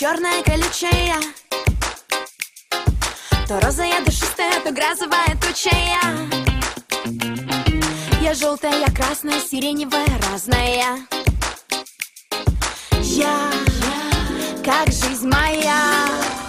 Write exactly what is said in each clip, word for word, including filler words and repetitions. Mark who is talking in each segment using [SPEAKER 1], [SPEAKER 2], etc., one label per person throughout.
[SPEAKER 1] черная колючая, то розовая душистая, то грозовая тучая. Я желтая, красная, сиреневая, разная. Я, как жизнь моя.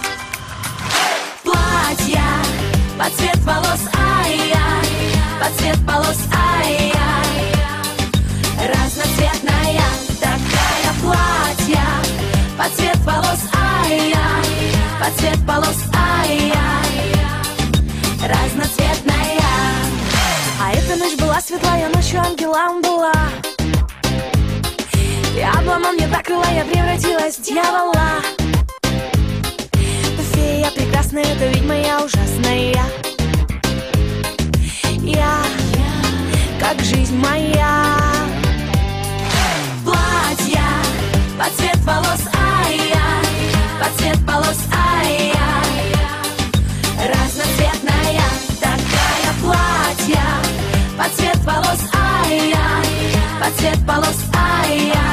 [SPEAKER 1] Платья под цвет волос, ай-яй, под цвет волос, ай-яй, разноцветная такая. Платья под цвет волос, ай-яй, под цвет волос, ай-яй, разноцветная. А эта ночь была светлая, ночью ангелом была. И обломал мне так крыла, я превратилась в дьявола. То фея прекрасная, то ведьма я ужасная. Я, как жизнь моя. Платья под цвет волос, ай-яй, под цвет волос, ай-яй, разноцветная такая. Платья под цвет волос, ай-яй, под цвет волос, ай-яй,